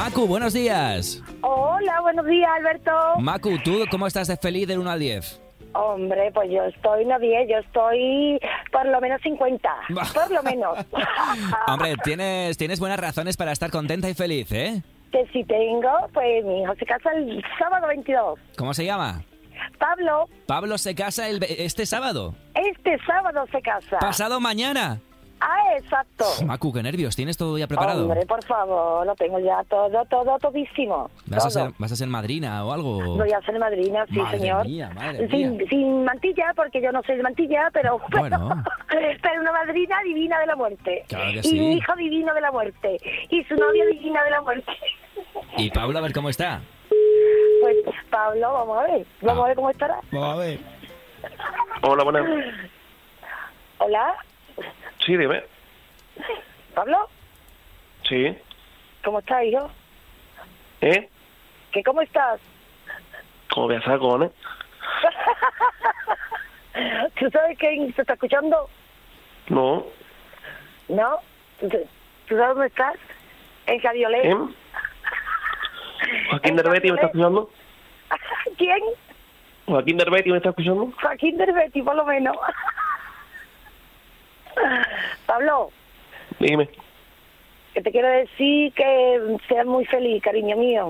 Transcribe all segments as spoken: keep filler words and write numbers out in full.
Macu, buenos días. Hola, buenos días, Alberto. Macu, ¿tú cómo estás de feliz del uno al diez? Hombre, pues yo estoy no diez, yo estoy por lo menos cincuenta, por lo menos. Hombre, tienes, tienes buenas razones para estar contenta y feliz, ¿eh? Que si tengo, pues mi hijo se casa el sábado veintidós. ¿Cómo se llama? Pablo. Pablo se casa el, este sábado. Este sábado se casa. Pasado mañana. Ah, exacto. Macu, qué nervios, ¿tienes todo ya preparado? Hombre, por favor, lo tengo ya todo, todo, todísimo. ¿Vas, todo. A ser, ¿Vas a ser madrina o algo? Voy a ser madrina, sí, madre señor. Mía, madre sin, mía. sin mantilla, porque yo no soy de mantilla, pero, Bueno. pero, pero una madrina divina de la muerte. Claro que y sí. un hijo divino de la muerte. Y su novia divina de la muerte. ¿Y Pablo a ver cómo está? Pues, Pablo, vamos a ver. Vamos Ah. a ver cómo estará. Vamos a ver. Hola, buenas. Hola, Sí, dime. Pablo, Sí. ¿cómo estás, hijo? ¿Eh? ¿Qué cómo estás? ¿Cómo voy a estar, cojones? ¿Tú sabes quién se está escuchando? No. ¿No? ¿Tú, tú sabes dónde estás? En Cadiolé. ¿Eh? ¿Joaquín Derbetti me está escuchando? ¿Quién? ¿Joaquín Derbetti me está escuchando? Joaquín Derbetti, por lo menos. Pablo, Dime. que te quiero decir que seas muy feliz, cariño mío.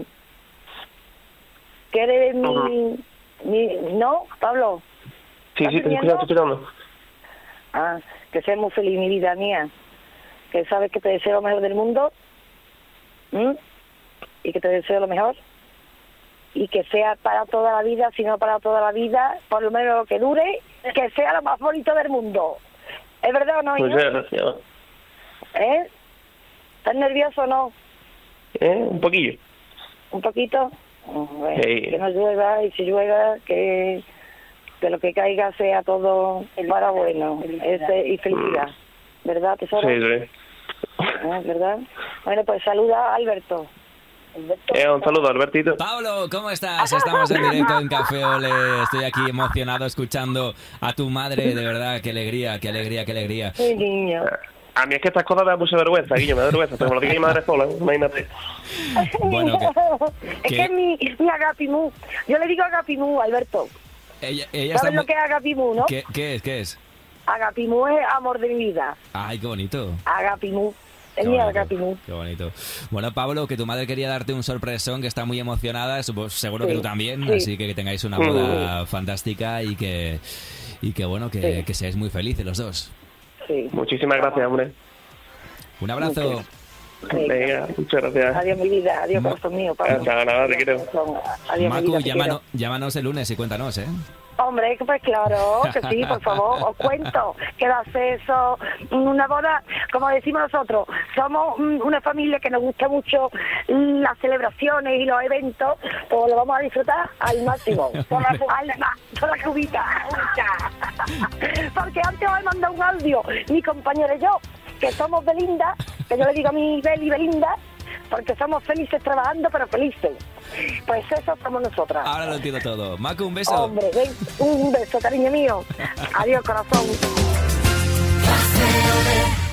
Que eres mi... Ujú. mi ¿no, Pablo? Sí, ¿Estás sí, te durmiendo? estoy escuchando. Ah, que seas muy feliz, mi vida mía. Que sabes que te deseo lo mejor del mundo. ¿m? Y que te deseo lo mejor. Y que sea para toda la vida, si no para toda la vida, por lo menos lo que dure, que sea lo más bonito del mundo. ¿Es verdad o no, Pues hijo? ya, ya. ¿Eh? ¿Estás nervioso o no? ¿Eh? Un poquillo. ¿Un poquito? Bueno, Sí. que no llueva, y si llueva, que, que lo que caiga sea todo para bueno ese, y felicidad. ¿Verdad, tesoro? Sí, sí. ¿Eh? ¿Verdad? Bueno, pues saluda a Alberto. Alberto. Eh, un saludo, Albertito. Pablo, ¿cómo estás? Estamos en directo en Café Ole. Estoy aquí emocionado escuchando a tu madre. De verdad, qué alegría, qué alegría, qué alegría. Sí, niño. A mí es que estas cosas me da mucha vergüenza, Guillo, me da vergüenza. Pero me lo diga mi madre sola, imagínate. Bueno, es ¿qué? que es mi, mi agapimú. Yo le digo agapimú, Alberto. Ella, ella está ¿Sabes muy... lo que es agapimú, no? ¿Qué, ¿Qué es? ¿Qué es? Agapimú es amor de mi vida. Ay, qué bonito. Agapimú. Es Qué mi bonito, agapimú. qué bonito. Bueno, Pablo, que tu madre quería darte un sorpresón, que está muy emocionada, supo- seguro Sí, que tú también, sí. así que que tengáis una boda fantástica y que, y que bueno, que, Sí. que seáis muy felices los dos. Sí. Muchísimas gracias, hombre. Un abrazo. Sí. Venga, muchas gracias. Adiós, mi vida. Adiós, Ma- corazón mío. Pablo. Nada, nada, te quiero. Adiós, mi Macu, vida, te llámanos, llámanos el lunes y cuéntanos, ¿eh? quiero. Hombre, pues claro, que sí, por favor, os cuento que va a ser eso, una boda, como decimos nosotros, somos mm, una familia que nos gusta mucho las celebraciones y los eventos, pues lo vamos a disfrutar al máximo, con la, al ma- con la cubita. Porque antes os he mandado un audio, mi compañero y yo, que somos Belinda, que yo le digo a mi Beli Belinda, porque somos felices trabajando, pero felices. Pues eso somos nosotras. Ahora lo entiendo todo. Macu, un beso. Hombre, ven, un beso, cariño mío. Adiós, corazón. Paseo de